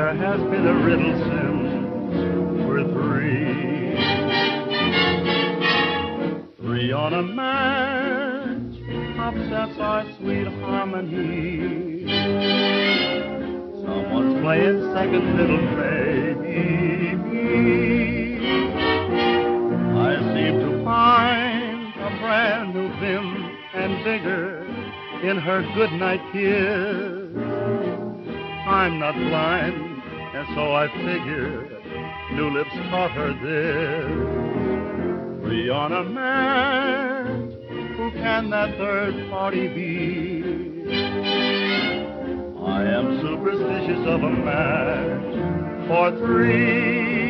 There has been a riddle since we're three. Three on a match upsets our sweet harmony. Someone's playing second fiddle, maybe. I seem to find a brand new vim and vigor in her goodnight kiss. I'm not blind, and so I figure new lips taught her this. Three on a match, who can that third party be? I am superstitious of a match for three.